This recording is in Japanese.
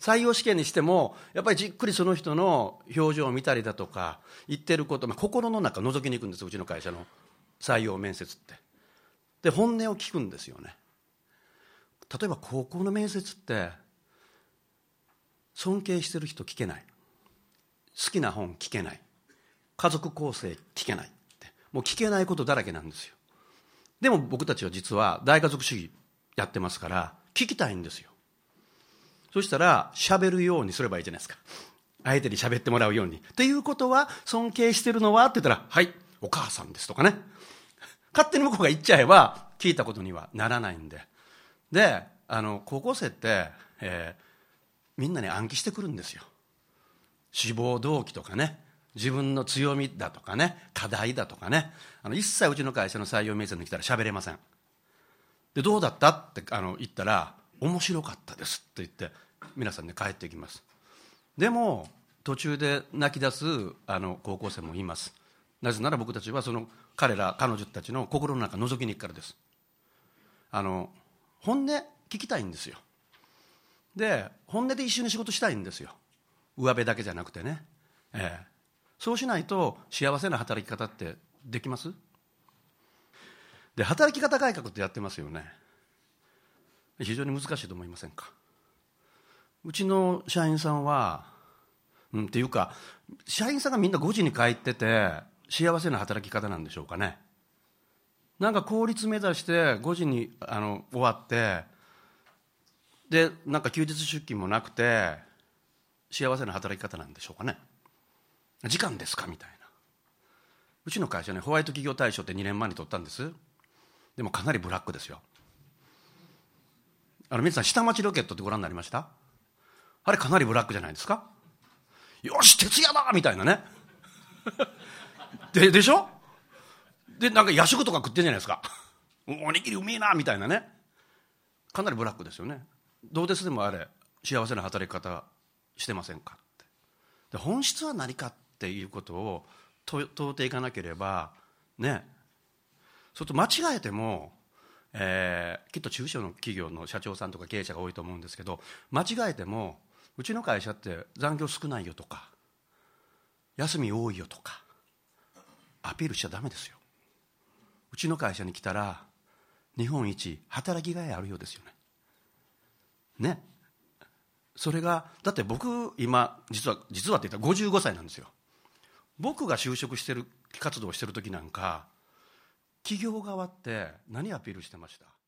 採用試験にしてもやっぱりじっくりその人の表情を見たりだとか言ってること、心の中覗きに行くんです、うちの会社の採用面接って。で本音を聞くんですよね。例えば高校の面接って尊敬してる人聞けない、好きな本聞けない、家族構成聞けないって、もう聞けないことだらけなんですよ。でも僕たちは実は大家族主義やってますから聞きたいんですよ。そしたら喋るようにすればいいじゃないですか、相手に喋ってもらうように。ということは尊敬してるのはって言ったら、はいお母さんですとかね、勝手に向こうが言っちゃえば聞いたことにはならないんで。で高校生って、みんなに暗記してくるんですよ。志望動機とかね、自分の強みだとかね、課題だとかね。一切うちの会社の採用面接に来たら喋れません。でどうだったって言ったら、面白かったですって言って皆さんで帰っていきます。でも途中で泣き出す高校生もいます。なぜなら僕たちはその彼女たちの心の中覗きに行くからです。本音聞きたいんですよ。で本音で一緒に仕事したいんですよ、上辺だけじゃなくてね。そうしないと幸せな働き方ってできます？で働き方改革ってやってますよね。非常に難しいと思いませんか？うちの社員さんは、っていうか社員さんがみんな5時に帰ってて幸せな働き方なんでしょうかね。なんか効率目指して5時に終わって、でなんか休日出勤もなくて幸せな働き方なんでしょうかね。時間ですかみたいな。うちの会社ね、ホワイト企業大賞って2年前に取ったんです。でもかなりブラックですよ。皆さん下町ロケットってご覧になりました？あれかなりブラックじゃないですか。よし徹夜だみたいなねでしょ。でなんか夜食とか食ってんじゃないですかおにぎりうめえなみたいなね。かなりブラックですよね。どうですでもあれ幸せな働き方してませんかって。で本質は何かっていうことを問うていかなければね。そうすると間違えても、きっと中小の企業の社長さんとか経営者が多いと思うんですけど、間違えてもうちの会社って残業少ないよとか休み多いよとかアピールしちゃダメですよ。うちの会社に来たら日本一働きがいあるようですよね。それがだって僕今実はって言ったら55歳なんですよ。僕が就職してる活動をしてる時なんか企業側って何アピールしてました？